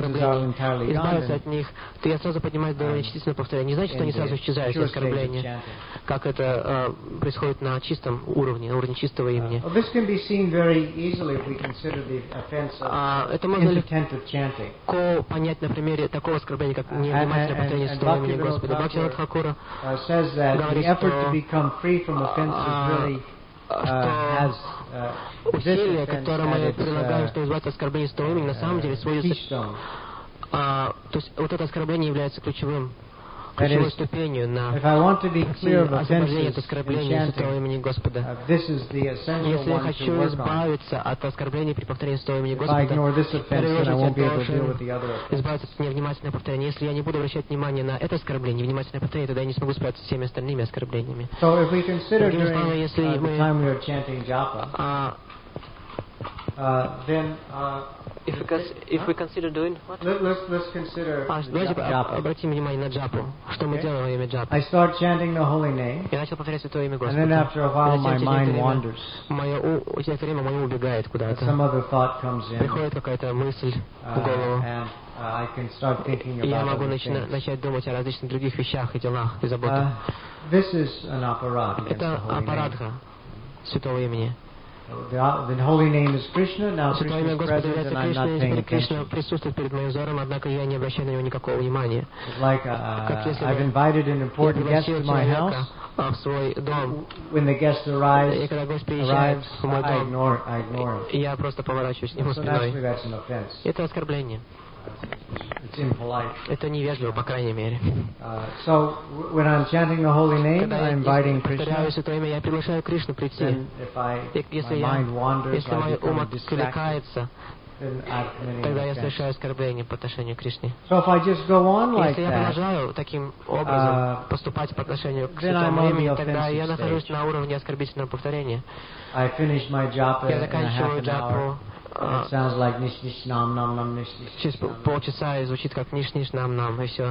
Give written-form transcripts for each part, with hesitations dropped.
оскорблений, избавиться от них, то я сразу поднимаюсь до уровня чистительного повторения. Не значит, что они сразу исчезают, эти оскорбления, как это происходит на чистом уровне, на уровне чистого имени. Это можно легко понять на примере такого оскорбления, как невнимательное повторение святого имени Господа. Бхактивинода Тхакура говорит, что усилия, которые мы прилагаем, чтобы избавиться от оскорбления святого имени, на самом деле сводятся... то есть вот это оскорбление является ключевой ступенью на освобождение от оскорбления святого имени Господа. Если я хочу избавиться от оскорблений при повторении святого имени Господа, в первую очередь я должен избавиться от невнимательного повторения. Если я не буду обращать внимание на это оскорбление, невнимательное повторение, тогда я не смогу справиться с всеми остальными оскорблениями. Другими словами, если мы... If we consider doing what? Let's consider давайте обратим внимание на джапу. Что мы делаем во время джапы? I start chanting the holy name. Я начал повторять святое имя Господа. And then after a while my mind wanders. Через время мое убегает куда-то. Some other thought comes in. Приходит какая-то мысль в голову. I can start thinking about я могу начать думать о различных других вещах и делах и заботах. This is an aparadha. Это апарадха святого имени. The holy name is Krishna. Now Krishna is present, and I'm not paying Кришна присутствует перед моим взором, однако я не обращаю на него никакого внимания. Like I've invited an important guest to my house. В свой дом. When the guest arrives, и когда гость приезжает в мой дом, I ignore him. Я просто поворачиваюсь к нему спиной. Это оскорбление. It's impolite. Это невежливо, по крайней мере. So when I'm chanting the holy name, I'm inviting Krishna. Повторяю святое имя, я приглашаю Кришну прийти. Если мой ум отвлекается, тогда я совершаю оскорбление по отношению к Кришне. Если я продолжаю таким образом поступать по отношению к святому имени, тогда я нахожусь на уровне оскорбительного повторения. Я заканчиваю джапу. Через полчаса и звучит как ниш-ниш нам-нам, и все.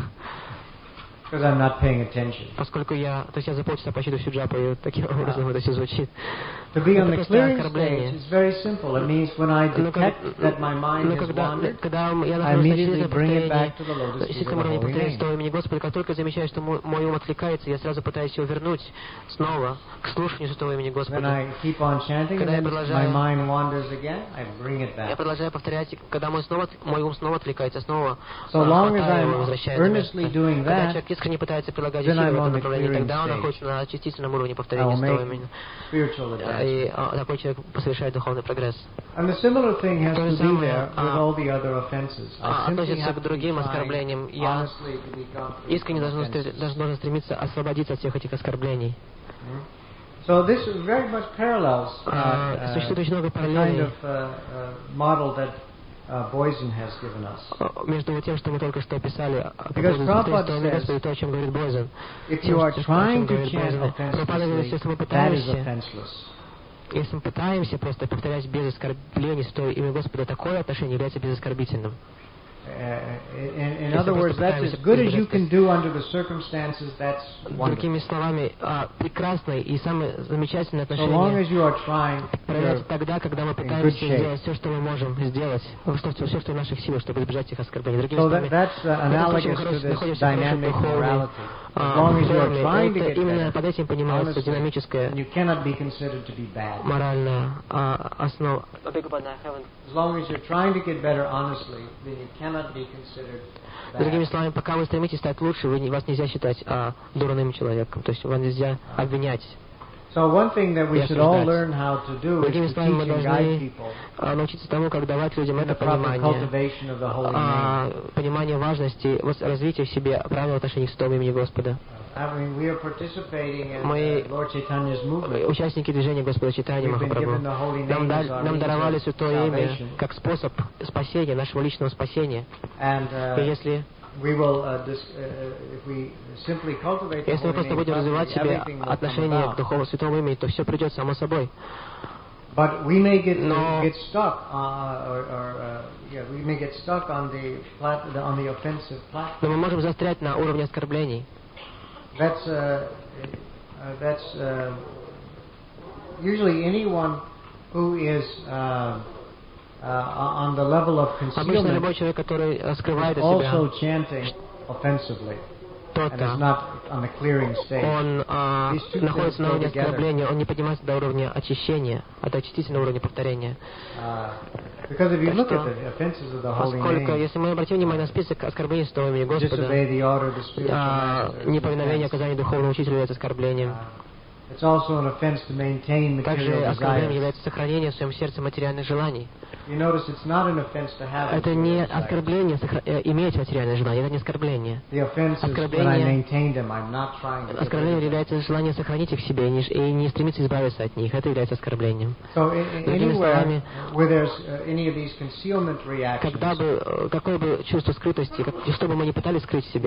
Поскольку я за полчаса почти всю джапу, и таким образом это все звучит. To be on the clearing stage is very simple. It means when I detect that my mind has wandered, I immediately bring it back to the lotus feet of the holy name. Господи, как только замечаю, что мой ум отвлекается, я сразу пытаюсь его вернуть снова к слушанию святого имени Господа. When I keep on chanting, and my mind wanders again, I bring it back. Я продолжаю повторять, когда мой ум снова отвлекается, снова so long as I'm earnestly doing когда that, человек искренне пытается прилагать усилия в этом направлении, тогда он находится на очистительном уровне повторения святого имени. И такой человек совершает духовный прогресс. And the similar thing has to be there with all the other offenses. Относится к другим оскорблениям. Я искренне должен стремиться освободиться от всех этих оскорблений. So this very much parallels существует очень много the kind параллелей of model that Boysen has given us. между тем, что мы только что описали, Because Prabhupada says, то, о чем говорит Бойзен. if you are trying to chant offensively, that is offenseless. Если мы пытаемся просто повторять без оскорбления святое имя Господа, такое отношение является безоскорбительным. In other words, that's as good as you can do under the circumstances. That's wonderful. Другими словами, прекрасное и самое замечательное So long as отношение you are trying, проявляется тогда, когда мы пытаемся сделать все, что мы можем сделать, все, что в наших силах, чтобы избежать этих оскорблений. Другими словами, that's analogous to this dynamic morality. As long as you are trying to get именно под этим понимается динамическая you cannot be considered to be bad. Моральная основа. As long as you're trying to get better honestly, then you cannot be considered bad. Другими словами, пока вы стремитесь стать лучше, вас нельзя считать дурным человеком. То есть вас нельзя обвинять. So one thing that we should all learn how to do is to teach and guide people научиться тому, как давать людям это понимание важности развития в себе правильного отношения к святому имени Господа. Мы участники движения Господа Чайтаньи Махапрабху. Нам даровали святое имя как способ спасения, нашего личного спасения. И если если мы просто будем развивать в себе отношение к Духовному Святому имени, то все придет само собой. But we may get stuck, we may get stuck on the offensive platform. Но мы можем застрять на уровне оскорблений. That's usually anyone who is on the level of Обычно любой человек, который скрывает от себя also chanting offensively. что-то, он находится на уровне оскорбления, он не поднимается до уровня очищения, до очистительного уровня повторения. Поскольку, если мы обратим внимание на список оскорблений святого имени Господа, неповиновение оказания духовного учителя является оскорблением. Также оскорблением является сохранение в своем сердце материальных желаний. Это не оскорбление иметь материальное желание, это не оскорбление. Оскорбление является желание сохранить их в себе и не стремиться избавиться от них. Это является оскорблением. Другими словами, когда бы, какое бы чувство скрытости, что бы мы ни пытались скрыть в себе,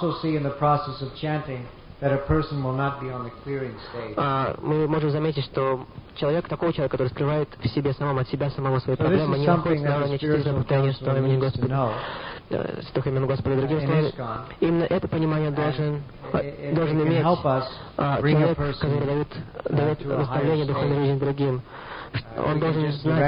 мы можем заметить, что такого человека, который скрывает в себе самом от себя самого свои проблемы, не находится на уровне очистительного повторения святого имени Господа. Святого имени Господа. Другими словами, именно это понимание должен иметь человек, который дает наставление духовной жизни другим. Он должен знать,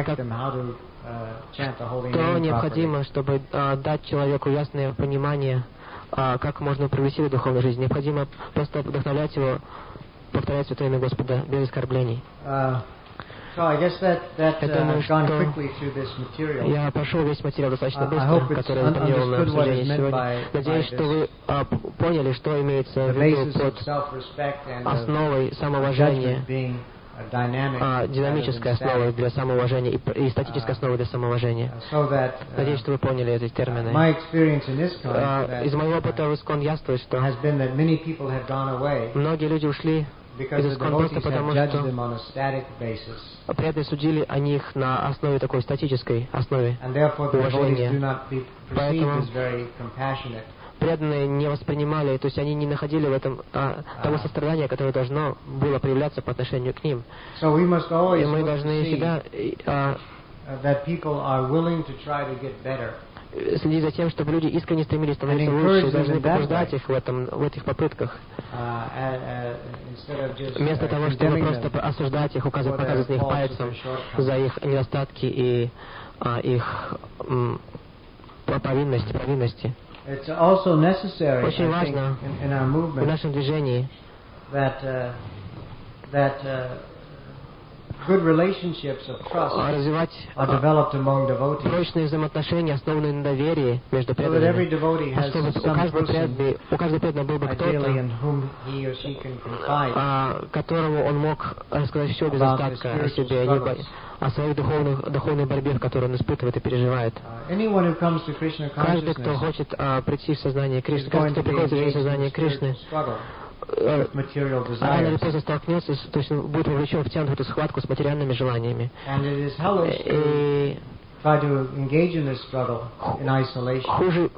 что необходимо, чтобы дать человеку ясное понимание, как можно прогрессировать в духовной жизни. Необходимо просто вдохновлять его, повторять святое имя Господа без оскорблений. Я думаю, что я прошел весь материал достаточно быстро, который я привел на обсуждение сегодня. Надеюсь, что вы поняли, что имеется в виду под основой самоуважения, динамической основой для самоуважения и статической основой для самоуважения. Надеюсь, что вы поняли эти термины. Из моего опыта в Искон яствует, что многие люди ушли из Искон просто потому, что преданные судили о них на основе такой статической основе уважения. Поэтому преданные не воспринимали, то есть они не находили в этом того сострадания, которое должно было проявляться по отношению к ним. И мы должны всегда следить за тем, чтобы люди искренне стремились становиться лучше, и должны побуждать их в этих попытках. Вместо того, чтобы просто осуждать их, показывать на них пальцем за их недостатки и их провинности. Очень важно в нашем движении развивать прочные взаимоотношения, основанные на доверии между преданными, чтобы у каждого преданного был бы кто-то, которому он мог рассказать все без остатка о себе, о своей духовной борьбе, в которой он испытывает и переживает. Каждый, кто хочет прийти в сознание Кришны, каждый, кто приходит в сознание Кришны, рано или поздно столкнется, то есть он будет вовлечен, втянут в эту схватку с материальными желаниями. И хуже.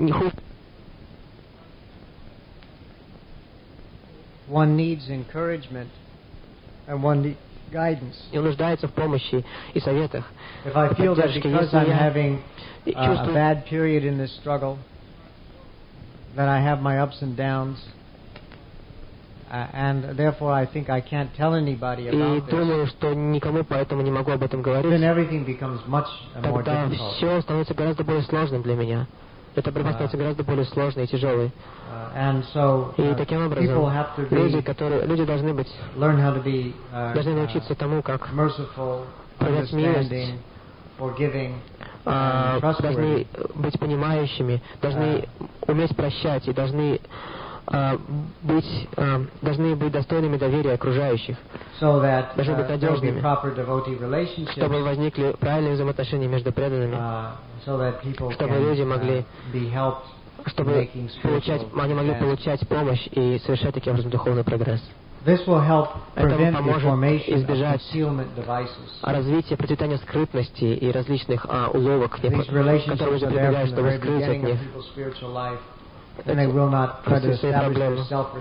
One needs encouragement and one needs guidance. И он нуждается в помощи и советах. If I feel that because I'm having a bad period in this struggle, that I have my ups and downs, and therefore I think I can't tell anybody about this. И думаю, что никому поэтому не могу об этом говорить. Then everything becomes much more difficult. Тогда все становится гораздо более сложным для меня. Эта борьба становится гораздо более сложной и тяжелой. И таким образом люди должны научиться тому, как проявлять милость, должны быть понимающими, должны уметь прощать и должны быть достойными доверия окружающих, должны быть надежными, чтобы возникли правильные взаимоотношения между преданными, чтобы люди могли получать помощь и совершать таким образом духовный прогресс. Это поможет избежать развития, процветания скрытности и различных уловок, которые люди прибегают, чтобы скрыть от них свои проблемы.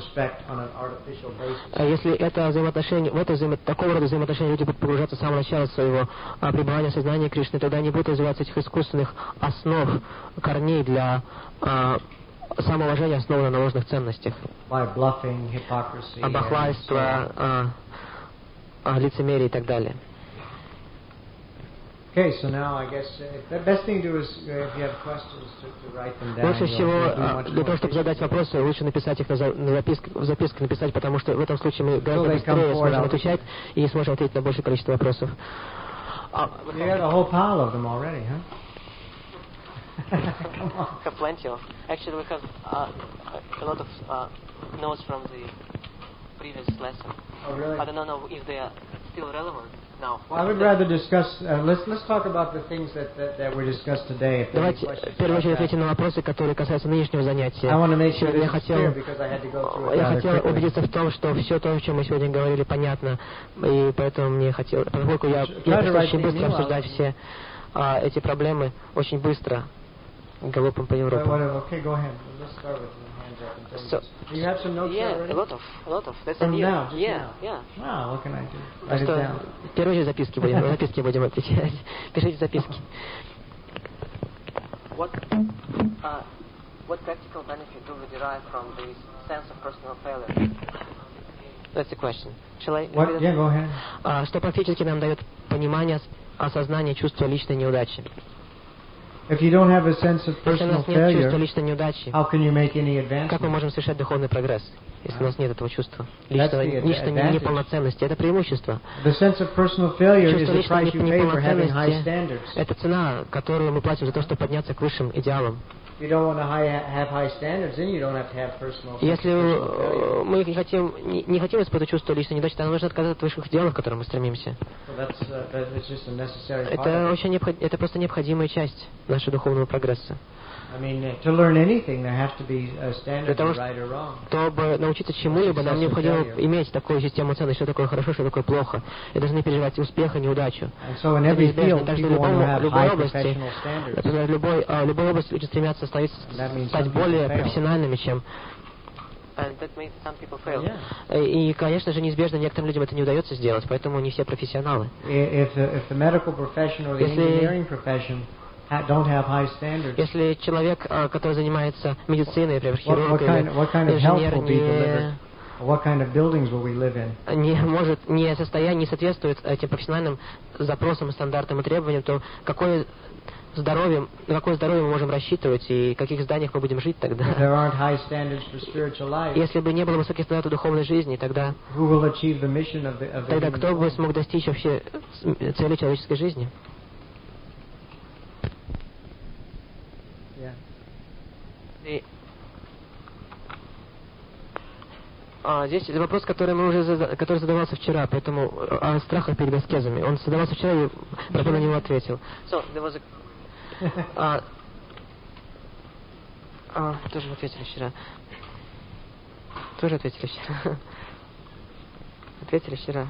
А если это взаимоотношения, такого рода взаимоотношения люди будут погружаться с самого начала своего пребывания в сознании Кришны, тогда не будут развиваться этих искусственных основ, корней для самоуважения, основанного на ложных ценностях. Бахвальство, лицемерие и так далее. Okay, so now I guess the best thing to do is if you have questions to write them down. Лучше всего для того, чтобы задать вопросы, лучше написать их в записке написать, потому что в этом случае мы гораздо быстрее сможем отвечать и сможем ответить на большее количество вопросов. You had a whole pile of them already, huh? Come on. We have plenty of. Actually, we have a lot of notes from the previous lesson. Oh, really? I don't know if they are still relevant now. Well, I would rather discuss. Let's talk about the things that were discussed today. Давайте в первую очередь ответим на вопросы, которые касаются нынешнего занятия. Я хотел убедиться в том, что все то, о чем мы сегодня говорили, понятно, и поэтому мне хотелось, поскольку я просто очень быстро обсуждать все эти проблемы, очень быстро галопом по Европе. Okay, go ahead. Let's start with the hands up. So, you have some notes already? A lot of. That's From now, just yeah. Wow, what can I do? Write it down. В первую очередь записки будем отвечать. Пишите записки. What practical benefit do we derive from this sense of personal failure? That's the question. Shall I? Yeah, go ahead. Что практически нам дает понимание, осознание чувства личной неудачи? If you don't have a sense of personal failure, how can you make any advancement? Как мы можем совершать духовный прогресс, если у нас нет этого чувства личной неполноценности? Это преимущество. The sense of personal failure is Чувство the price you личной pay for having high неполноценности standards. – это цена, которую мы платим за то, чтобы подняться к высшим идеалам. If you don't want to have high standards, then you don't have to have personal failure. Если мы не хотим испытывать чувство личной неудачи, то нам нужно отказаться от высших идеалов, к которым мы стремимся. Это просто необходимая часть нашего духовного прогресса. To learn anything, there has to be a standard of right or wrong. Чтобы научиться чему-либо, нам необходимо иметь такую систему оценок, что такое хорошо, что такое плохо. И должны переживать успех и неудачу. So in every field, people want to have high области, professional standards. например, в любой области люди стремятся стать более профессиональными, чем... And that makes some people fail. И, конечно же, неизбежно некоторым людям это не удается сделать, поэтому не все профессионалы. If the medical profession or the engineering profession don't have high standards. Если человек, который занимается медициной, например, хирург или инженер, what kind of buildings will we live in? не соответствует этим профессиональным запросам, стандартам и требованиям, то на какое здоровье мы можем рассчитывать и в каких зданиях мы будем жить тогда? There aren't high standards for spiritual life. Если бы не было высоких стандартов духовной жизни, тогда кто бы смог достичь вообще цели человеческой жизни? Здесь вопрос, который задавался вчера, поэтому о страхах перед аскезами. Он задавался вчера, и я на него ответил. Тоже ответили вчера. Ответили вчера.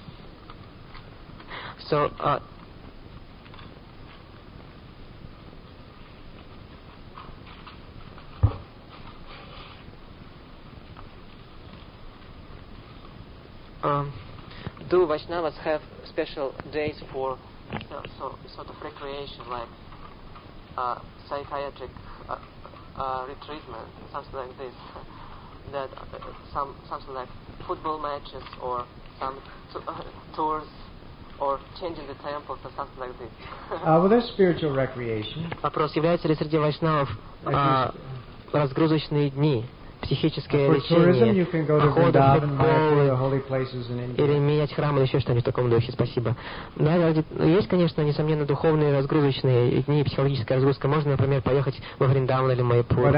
Do Vaishnavas have special days for sort of recreation, like psychiatric retreatment, something like this? That something like football matches or some tours or changing the temples or something like this? Well, there's spiritual recreation. Вопрос: являются ли среди вайшнавов разгрузочные дни? Психическое лечение, походы в футболы или менять храмы или еще что-нибудь в таком духе. Спасибо. Да, есть, конечно, несомненно, духовные разгрузочные дни, психологическая разгрузка. Можно, например, поехать во Вриндаван или Майяпур.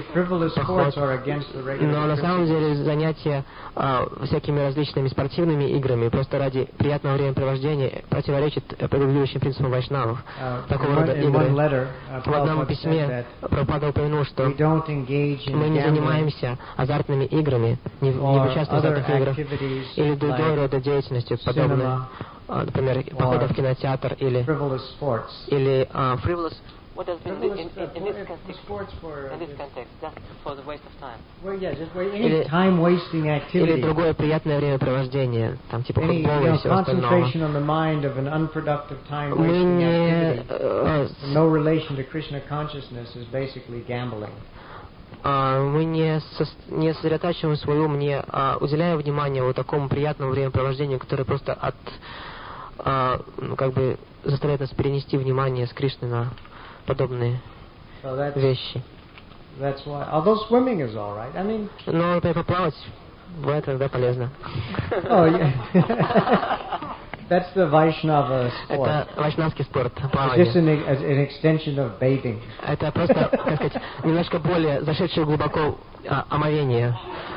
Но на самом деле занятия всякими различными спортивными играми просто ради приятного времяпровождения противоречат предыдущим принципам вайшнавов. Такого рода игры. В одном письме Прабхупада упомянул, что мы не занимаемся азартными играми, не участвуем в азартных играх или другой рода деятельностью, подобной, например, похода в кинотеатр или frivolous. What does in this context? Just for the waste of time. Well, yeah, just any time-wasting activity. Или другое приятное времяпровождение, там типа футбола и всего остального. Concentration on the mind of an unproductive time-wasting activity, no relation to Krishna consciousness, is basically gambling. Мы не сосредотачиваем свой ум, не уделяем внимания вот такому приятному времяпровождению, которое просто как бы заставляет нас перенести внимание с Кришны на подобные вещи. That's why. Although swimming is all right. I mean. Но, например, поплавать бывает иногда полезно. Oh, yeah. That's the Vaishnava sport. Это вайшнавский спорт, плавание. Just an extension of bathing. Это просто, как сказать, немножко более зашедшее глубоко омовение.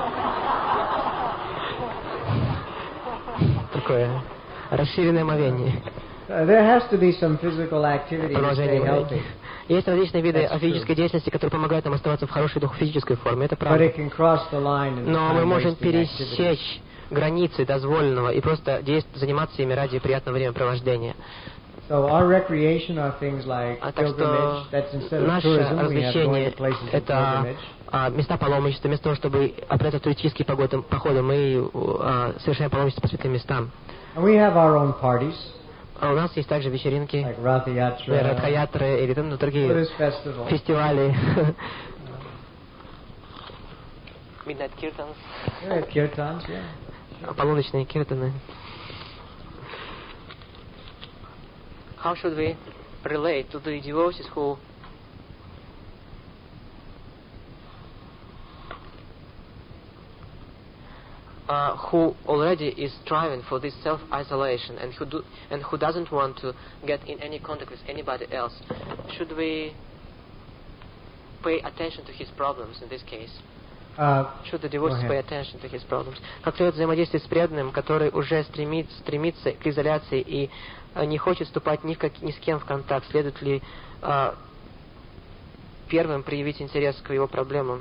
Такое расширенное омовение. There has to be some physical activity to stay healthy. Есть различные виды физической деятельности, которые помогают нам оставаться в хорошей физической форме. Это правда. Но мы можем пересечь границы дозволенного и просто заниматься ими ради приятного времяпровождения. Так что наше развлечение — это места паломничества, вместо того, чтобы отправиться в туристические походы, мы совершаем паломничество по святым местам. А у нас есть также вечеринки, Радха-ятры или другие фестивали. Midnight Kirtans. Полуночные киртаны. How should we relate to the devotees who already is striving for this self-isolation and who doesn't want to get in any contact with anybody else? Should we pay attention to his problems in this case? Should the devotees pay attention to his problems? Как следует взаимодействовать с преданным, который уже стремится к изоляции и не хочет вступать ни с кем в контакт? Следует ли первым проявить интерес к его проблемам?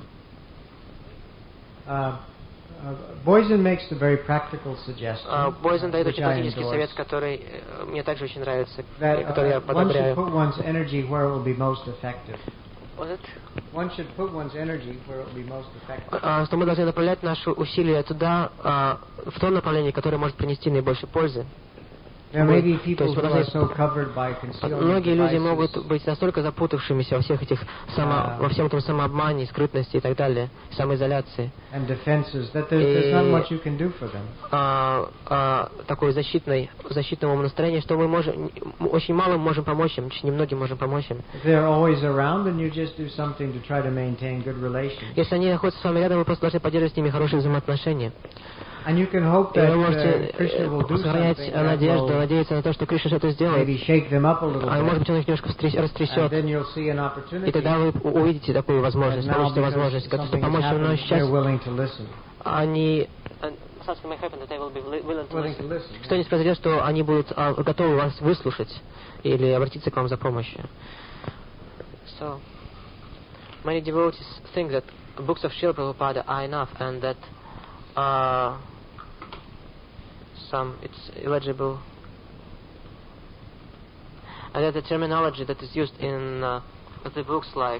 Boysen makes a very practical suggestion. Boysen дает очень практический совет, который мне также очень нравится, который я подобряю. One should put one's energy where it will be most effective. One should put one's energy where it will be most effective. Что мы должны направлять наши усилия туда, в том направлении, которое может принести наибольшей пользы. Многие люди могут быть настолько запутавшимися во всех этих во всем этом самообмане, скрытности и так далее, самоизоляции. Такое защитного настроения, что мы можем очень мало можем помочь им, очень немногим можем помочь им. Если они находятся с вами рядом, вы просто должны поддерживать с ними хорошие взаимоотношения. И вы можете сохранять надежду, надеяться на то, что Кришна что-то сделает. А может быть, он их немножко растрясет. И тогда вы увидите такую возможность, получите возможность как-то помочь им. Но сейчас они... Что-нибудь произойдет, что они будут готовы вас выслушать или обратиться к вам за помощью. So, many devotees think that books of Srila Prabhupada are enough and that it's illegible, and that the terminology that is used in the books like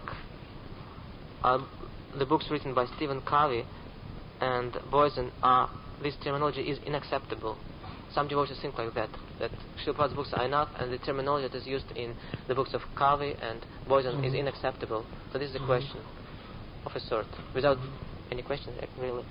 the books written by Stephen Covey and Boysen this terminology is unacceptable. Some devotees think like that Srila Prabhupada's books are enough and the terminology that is used in the books of Covey and Boysen is unacceptable. So this is a question of a sort, without any question, really.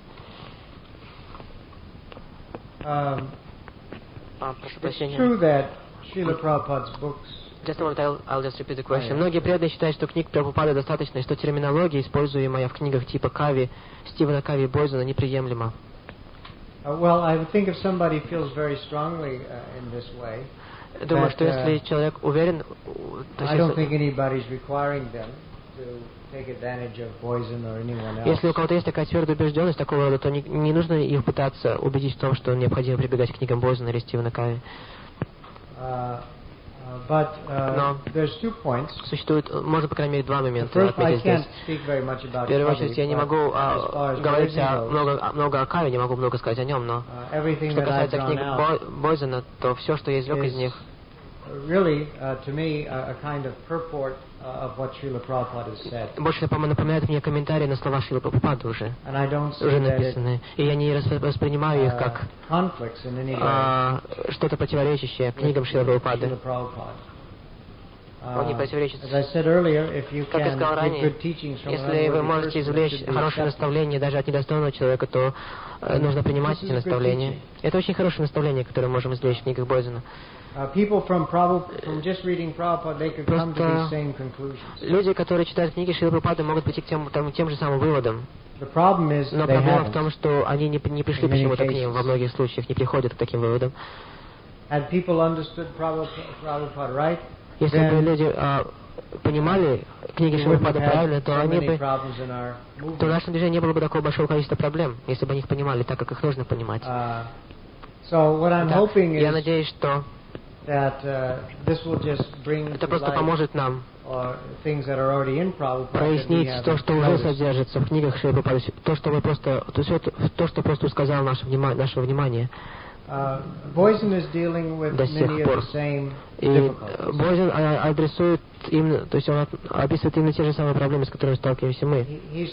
It's true that Srila Prabhupada's books. Just a moment, I'll just repeat the question. Многие преданные считают, что книг Прабхупады достаточно, и что терминология, используемая в книгах типа Кави, Стивена Кави и Бойзена, неприемлема. Well, I would think if somebody feels very strongly in this way. Думаю, что если человек уверен, I don't think anybody's requiring them to take advantage of Boysen or anyone else. Если у кого-то есть такая твердая убежденность такого рода, то не нужно их пытаться убедить в том, что необходимо прибегать к книгам Бойзена или Стивена Кави. But there's 2 points. Существует, можно, по крайней мере, 2 момента отметить здесь. В первую очередь, я не могу говорить много о Каве, не могу много сказать о нем, но что касается книг Бойзена, то все, что я извлек из них, really, to me, a kind of purport of what Srila Prabhupada has said. Больше напоминает мне комментарии на слова Шрилы Прабхупады уже написанные. И я не воспринимаю их как что-то противоречащее книгам Шрилы Прабхупады. Он не противоречит. Как я сказал ранее, если вы можете извлечь хорошее наставление даже от недостойного человека, то нужно принимать эти наставления. Это очень хорошее наставление, которое мы можем извлечь в книгах Бойзена. Просто люди, которые читают книги Шрилы Прабхупады, могут прийти к тем же самым выводам. Но проблема в том, что они не пришли почему-то к ним, во многих случаях не приходят к таким выводам. Если бы люди понимали книги Шрилы Прабхупады правильно, то в нашем движении не было бы такого большого количества проблем, если бы они их понимали так, как их нужно понимать. Я надеюсь, что это просто поможет нам прояснить то, что уже содержится в книгах Шрилы Прабхупады, то, что просто ускользало нашего внимания до сих пор. И Бойзен адресует им, то есть он описывает именно те же самые проблемы, с которыми сталкиваемся мы.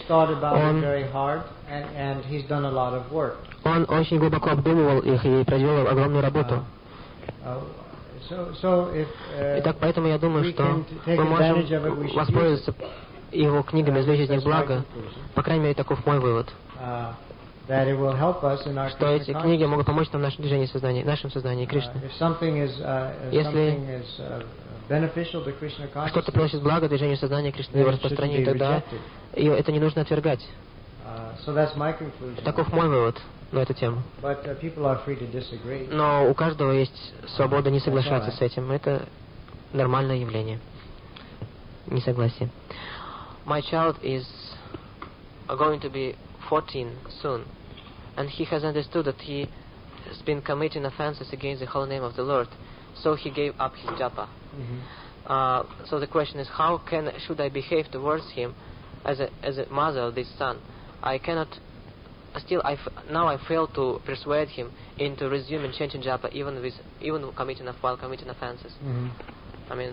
Он очень глубоко обдумывал их и проделал огромную работу. Итак, поэтому я думаю, что мы можем воспользоваться его книгами, извлечь из них благо. По крайней мере, таков мой вывод. Что эти книги могут помочь нам в нашем движении сознания, нашем сознании Кришны. Если что-то приносит благо движению сознания Кришны и его распространению, тогда это не нужно отвергать. Таков мой вывод на эту тему. Но у каждого есть свобода не соглашаться с этим. Это нормальное явление. Несогласие. My child is going to be 14 soon, and he has understood that he has been committing offenses against the holy name of the Lord, so he gave up his japa. So the question is, how should I behave towards him as a mother of this son? I cannot. Now I fail to persuade him into resuming chanting japa even while committing offenses. I mean.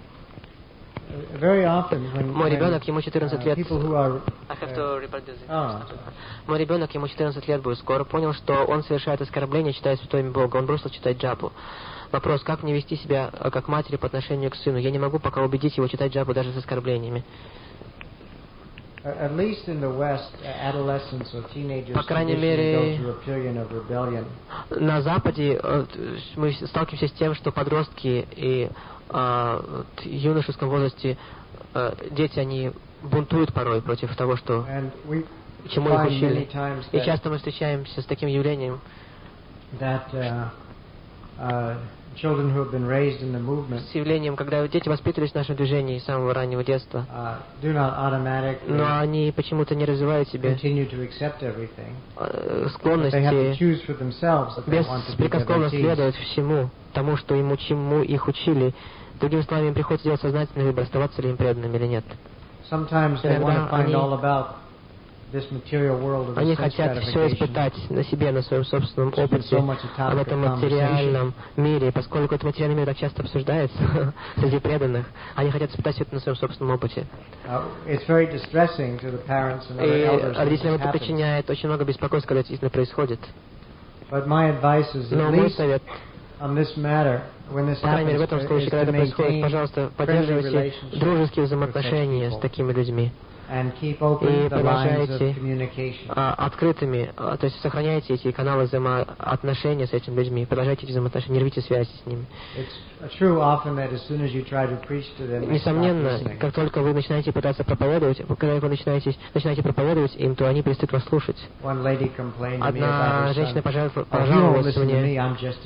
Мой ребенок, ему 14 лет. Мой ребенок, ему 14 лет будет скоро, понял, что он совершает оскорбление, читая святое имя Бога. Он бросил читать джапу. Вопрос, как мне вести себя как матери по отношению к сыну? Я не могу пока убедить его читать джапу даже с оскорблениями. По крайней мере, на Западе мы сталкиваемся с тем, что подростки и в юношеском возрасте дети, они бунтуют порой против того, чему их учили. И часто мы встречаемся с таким явлением, с явлением, когда дети воспитывались в нашем движении с самого раннего детства, но они почему-то не развивают себе склонности беспрекословно следовать всему тому, чему их учили. Другими словами, им приходится делать сознательный выбор, оставаться ли им преданными или нет. Иногда они хотят все испытать на себе, на своем собственном опыте, об этом материальном мире. Поскольку этот материальный мир так часто обсуждается среди преданных, они хотят испытать все это на своем собственном опыте. И родителям это причиняет очень много беспокойства, когда это действительно происходит. Но мой совет, по крайней мере, в этом случае, когда это происходит, пожалуйста, поддерживайте дружеские взаимоотношения с такими людьми. И продолжайте открытыми, то есть сохраняйте эти каналы взаимоотношения с этими людьми, продолжайте эти взаимоотношения, не рвите связи с ними. Несомненно, как только вы начинаете пытаться проповедовать, когда вы начинаете проповедовать им, то они перестают вас слушать. Одна женщина пожаловалась мне.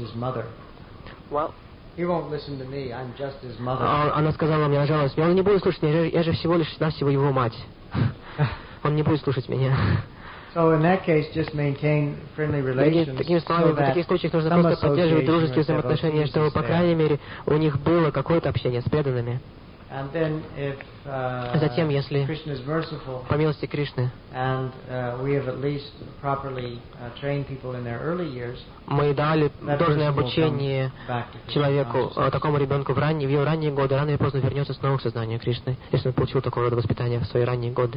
Она сказала мне, жаловалась мне, он не будет слушать меня, я же всего лишь навсего его мать. Он не будет слушать меня. Такими словами, в таких случаях нужно просто поддерживать дружеские взаимоотношения, чтобы, по крайней мере, у них было какое-то общение с преданными. Затем, если по милости Кришны мы дали должное обучение человеку, такому ребенку в его ранние годы, рано или поздно вернется снова к сознанию Кришны, если он получил такого рода воспитание в свои ранние годы.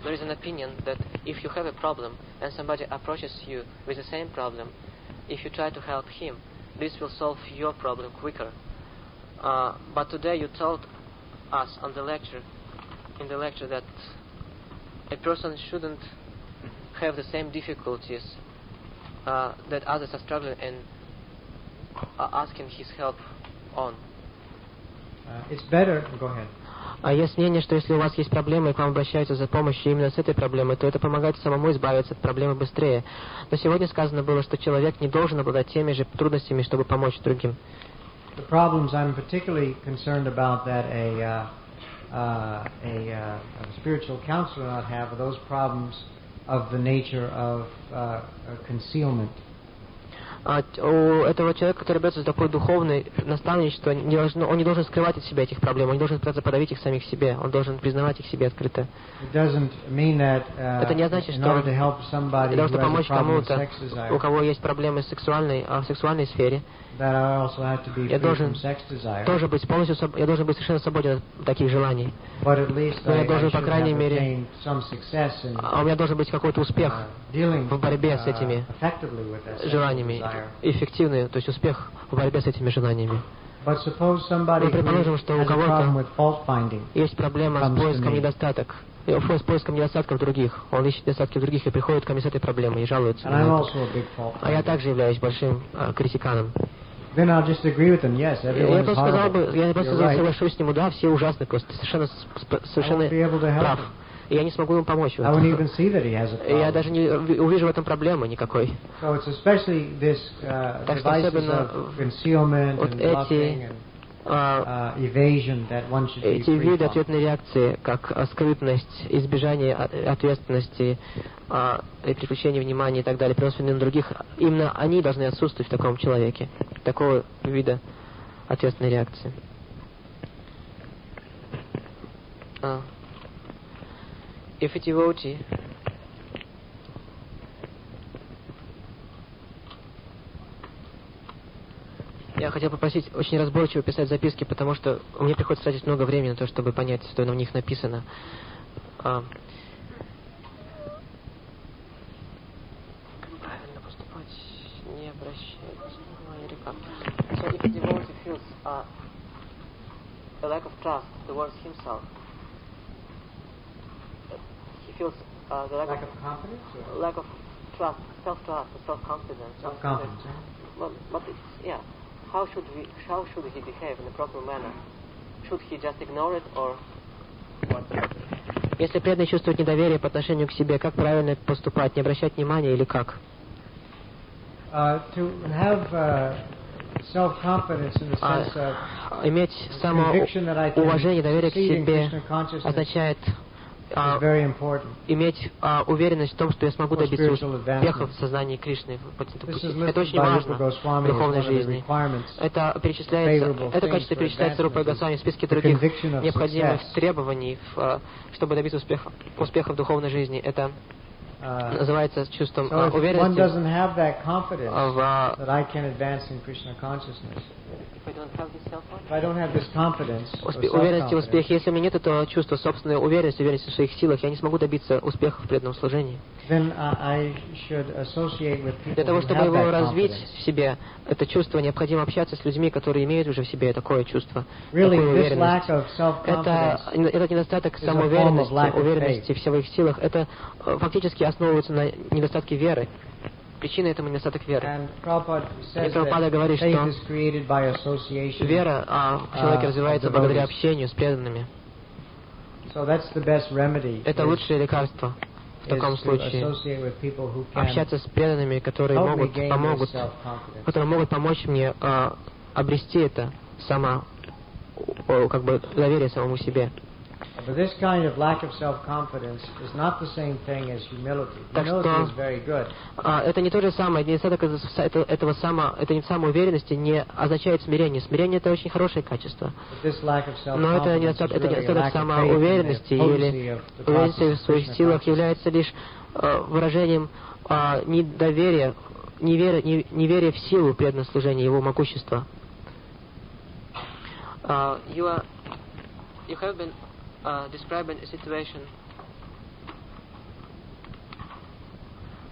there is an opinion that if you have a problem and somebody approaches you with the same problem, if you try to help him, this will solve your problem quicker. But today you told us in the lecture that a person shouldn't have the same difficulties that others are struggling and are asking his help on. It's better. Go ahead. Есть мнение, что если у вас есть проблемы и к вам обращаются за помощью именно с этой проблемой, то это помогает самому избавиться от проблемы быстрее. Но сегодня сказано было, что человек не должен обладать теми же трудностями, чтобы помочь другим. The problems I'm particularly concerned about that a spiritual counselor not have are those problems of the nature of concealment. У этого человека, который берется за такое духовное наставничество, он не должен скрывать от себя этих проблем, он не должен пытаться подавить их самих себе, он должен признавать их себе открыто. Это не значит, что для того, чтобы помочь кому-то, у кого есть проблемы в сексуальной сфере, я должен тоже быть совершенно свободен от таких желаний. Но я должен, по крайней мере, у меня должен быть какой-то успех в борьбе с этими желаниями, эффективный, то есть успех в борьбе с этими желаниями. Но предположим, что у кого-то есть проблема с поиском недостатков других. Он ищет недостатки других и приходит ко мне с этой проблемой и жалуется. А я также являюсь большим критиканом. Then I'll just agree with them. Yes, everyone is horrible. Я просто соглашусь с ним, да, все ужасны, просто совершенно прав. И я не смогу ему помочь в этом. Я даже не увижу в этом проблемы никакой. Так что особенно вот эти виды ответной реакции, как скрытность, избежание ответственности, переключение внимания и так далее, переносные на других, именно они должны отсутствовать в таком человеке, такого вида ответственной реакции. If a devotee Я хотел попросить очень разборчиво писать записки, потому что мне приходится тратить много времени на то, чтобы понять, что в них написано. Правильно поступать, не обращать внимания как. So if a devotee feels a lack of trust towards himself, he feels the lack of confidence, lack of trust, self-trust, self-confidence. Self-confidence. But yeah. How should he behave in a proper manner? Should he just ignore it or what? Если преданный чувствует недоверие по отношению к себе, как правильно поступать, не обращать внимания или как? To have self-confidence in the sense of иметь самоуважение, доверие к себе означает иметь уверенность в том, что я смогу добиться успеха в сознании Кришны. Это очень важно в духовной жизни. Это качество перечисляется Рупой Госвами в списке других необходимых требований, чтобы добиться успеха в духовной жизни. Это называется чувством уверенности уверенности в успехе. Если у меня нет этого чувства собственной уверенности в своих силах, я не смогу добиться успеха в преданном служении. Для того, чтобы его развить в себе, это чувство, необходимо общаться с людьми, которые имеют уже в себе такое чувство, такую уверенность. Этот недостаток уверенности в своих силах, это фактически основывается на недостатке веры. Причина этому недостаток веры. И Прабхупада говорит, что вера в человеке развивается благодаря общению с преданными. Это лучшее лекарство в таком случае. Общаться с преданными, которые могут помочь мне обрести это доверие самому себе. But this kind of lack of self-confidence is not the same thing as humility. Humility is very good. Это не то же самое. Недостаток этой самоуверенности не означает смирение. Смирение — это очень хорошее качество. Но это недостаток самоуверенности или уверенности в своих силах является лишь выражением неверия в силу преданного служения, его могущества. You have been describing a situation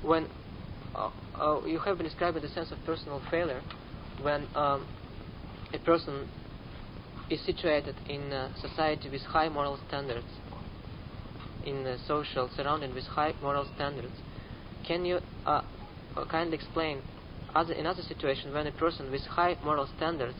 when you have been describing the sense of personal failure when a person is situated in a society with high moral standards, in a social surrounding with high moral standards. Can you kindly explain another situation when a person with high moral standards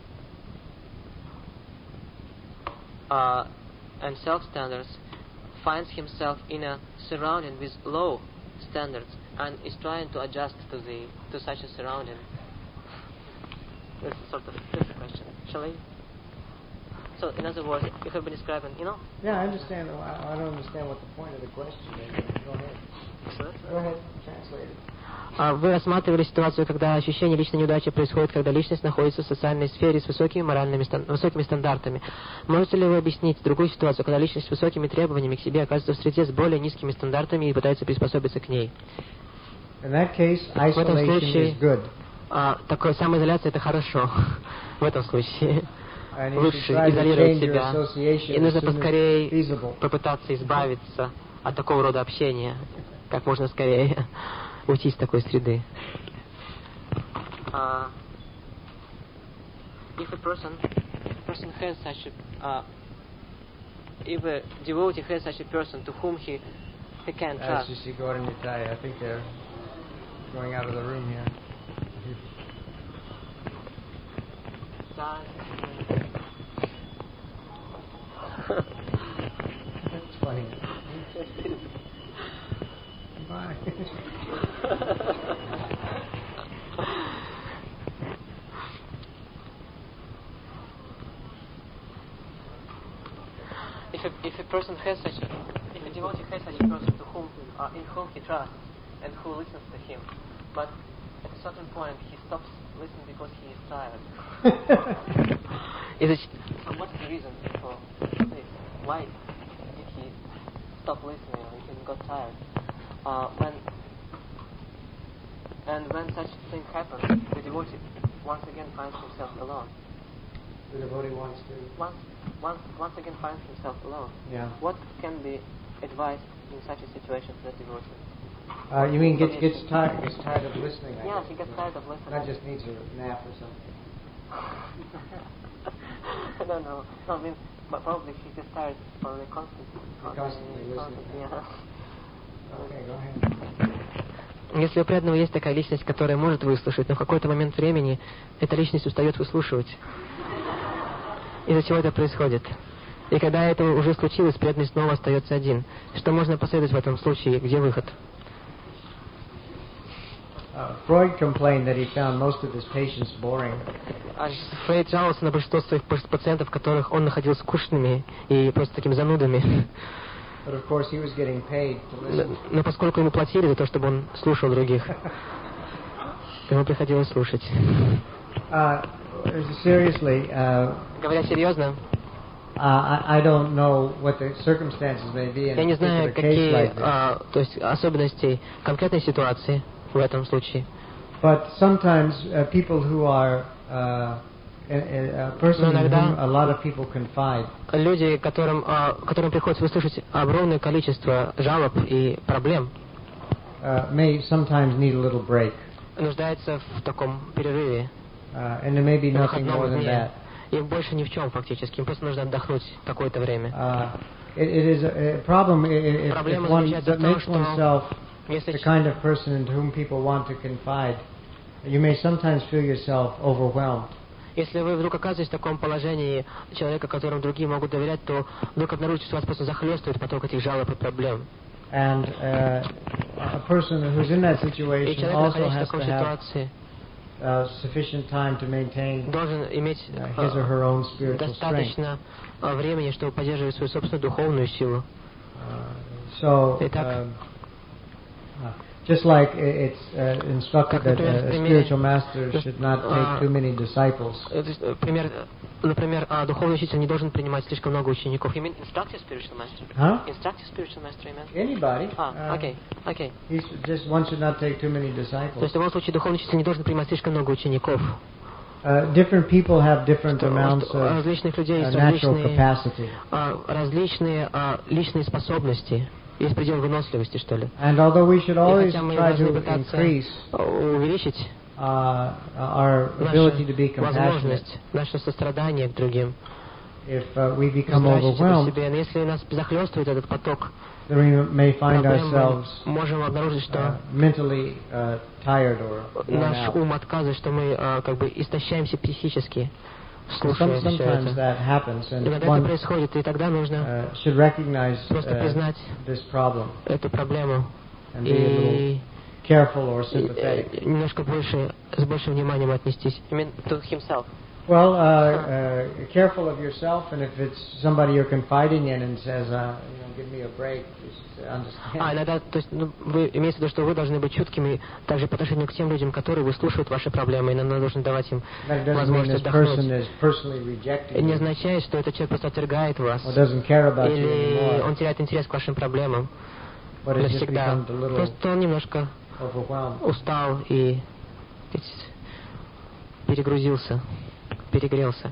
and self-standards finds himself in a surrounding with low standards and is trying to adjust to such a surrounding? That's sort of a question. Shall I? So, in other words, you have been describing, Yeah, I understand. I don't understand what the point of the question is. Go ahead. Go ahead, translate it. Вы рассматривали ситуацию, когда ощущение личной неудачи происходит, когда личность находится в социальной сфере с высокими стандартами. Можете ли вы объяснить другую ситуацию, когда личность с высокими требованиями к себе оказывается в среде с более низкими стандартами и пытается приспособиться к ней? In that case, isolation is good. Такая самоизоляция — это хорошо. В этом случае лучше изолировать себя. И нужно поскорее попытаться избавиться от такого рода общения, как можно скорее уйти из такой среды. If a person has such a if a devotee has such a person to whom he can trust. I think they're going out of the room here. That's funny. Bye. If a person has such if a devotee has such a person to whom in whom he trusts and who listens to him, but at a certain point he stops listening because he is tired. So what's the reason for this? Why did he stop listening or he got tired? When such thing happens, the devotee once again finds himself alone. The devotee wants to once again finds himself alone. Yeah. What can be advised in such a situation for the devotee? You mean gets tired of listening? Yeah, he gets tired of listening. That just needs a nap or something. I don't know. I mean, but probably he gets tired from the constantly listening. Yeah. Okay, go ahead. Если у преданного есть такая личность, которая может выслушать, но в какой-то момент времени эта личность устает выслушивать. Из-за чего это происходит? И когда это уже случилось, преданный снова остается один. Что можно посоветовать в этом случае? Где выход? Freud complained that he found most of his patients boring. Фрейд жаловался на большинство своих пациентов, которых он находил скучными и просто такими занудами. But of course he was getting paid to listen. Но поскольку ему платили за то, чтобы он слушал других, ему приходилось слушать. Seriously, говоря серьезно, I don't know what the circumstances may be in я не a знаю, particular case like this. то есть особенностей конкретной ситуации в этом случае. But sometimes people who are a person in whom a lot of people confide. Люди, которым приходится выслушать огромное количество жалоб и проблем, may sometimes need a little break. Нуждаются в таком перерыве. And there may be nothing more than that. Им больше ни в чем фактически. Им просто нужно отдохнуть какое-то время. It is a problem if one makes oneself the kind of person in whom people want to confide. You may sometimes feel yourself overwhelmed. Если вы вдруг оказываетесь в таком положении человека, которому другие могут доверять, то вдруг обнаружите, что вас просто захлестывает поток этих жалоб и проблем. And a person who's in that situation also has to have sufficient time to maintain должен иметь his or her own spiritual достаточно времени, чтобы поддерживать свою собственную духовную силу. Just like it's instructed that a spiritual master should not take too many disciples. Например, духовный учитель не должен принимать слишком много учеников. You mean instructive spiritual master? Huh? Instructive spiritual master, you mean? Anybody. Okay. One should not take too many disciples. То есть в любом случае духовный учитель не должен принимать слишком много учеников. Different people have different amounts of natural capacity. Различные личные способности. есть предел выносливости, что ли. And although we should И always хотя мы try должны to пытаться increase увеличить our ability to be нашу compassionate, возможность, наше сострадание к другим, if we become заботиться о overwhelmed, себе, но если нас захлестывает этот поток, then we may find проблем, мы ourselves можем обнаружить, что mentally tired or worn наш out. ум отказывает, что мы как бы истощаемся психически, слушая все Sometimes это. that happens, and Иногда это one происходит, и тогда нужно should recognize просто признать this problem эту проблему and be a little и careful or sympathetic. немножко больше, с большим вниманием отнестись. To himself. Well, careful of yourself, and if it's somebody you're confiding in and says, give me a break, just understand. Иногда, то есть, вы имеете в виду, что вы должны быть чуткими также по отношению к тем людям, которые выслушивают ваши проблемы, и нам нужно давать им возможность отдохнуть. Не означает, что этот человек просто отвергает вас, или он теряет интерес к вашим проблемам навсегда. Просто он немножко устал и перегрузился, перегрелся.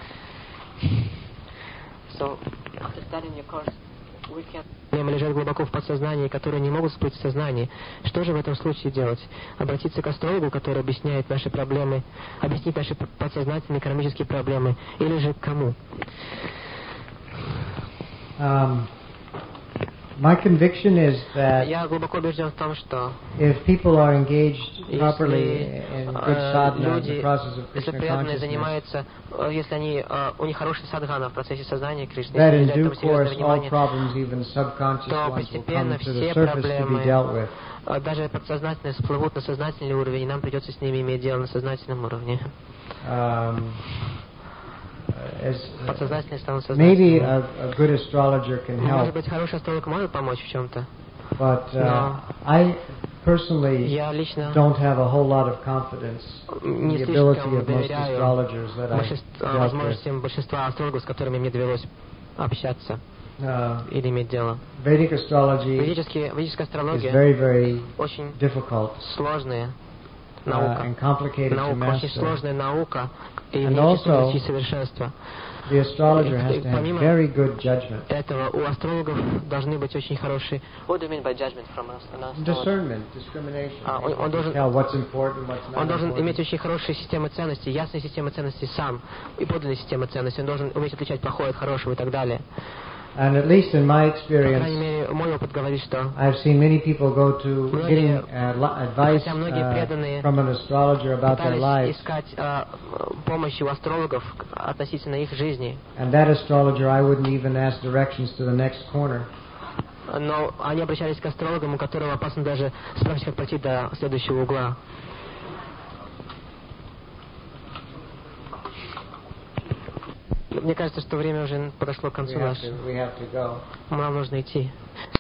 Проблемы лежат глубоко в подсознании, которые не могут всплыть в сознании. Что же в этом случае делать? Обратиться к астрологу, который объясняет наши проблемы, объяснить наши подсознательные кармические проблемы, или же к кому? My conviction is that Я глубоко убежден в том, что if people are engaged properly in good sadhana, люди, the process of если Krishna преданные consciousness, занимаются, если они, у них хороший садхана в процессе сознания Кришны, that in если due этому серьезное course all внимание, problems, even subconscious то ones, will come постепенно to the все surface to be проблемы, dealt with. даже подсознательные, всплывут на сознательный уровень, и нам придется с ними иметь дело на сознательном уровне. Подсознательные станут Maybe сознательными. a good astrologer can help. Может быть, хороший астролог может помочь в чем-то. But I personally Я лично don't have a whole lot of confidence in не the ability слишком of most доверяю astrologers that I've dealt with. возможностям большинства астрологов, с которыми мне довелось общаться или иметь дело. Vedic astrology Ведическая is астрология very, very очень difficult сложная наука. and complicated to Наука, очень master. сложная наука, и And в ней also, очень достичь совершенства. The astrologer has to have Помимо very good judgment. этого у астрологов должны быть очень хорошие. What do you mean by judgment from an Discernment, discrimination. Он должен, tell what's important, what's not он должен important. иметь очень хорошие системы ценностей, ясные системы ценностей сам, и подлинные системы ценностей. Он должен уметь отличать плохое от хорошего и так далее. And at least in my По крайней experience, мере, мой опыт говорит, что I've seen many people go to getting advice хотя многие преданные from an astrologer about their пытались lives. искать помощи у астрологов относительно их жизни. And that astrologer, I wouldn't even ask directions to the next corner. Но они обращались к астрологам, у которого опасно даже спрашивать, как пройти до следующего угла. Мне кажется, что время уже подошло к концу наше. Нам нужно идти.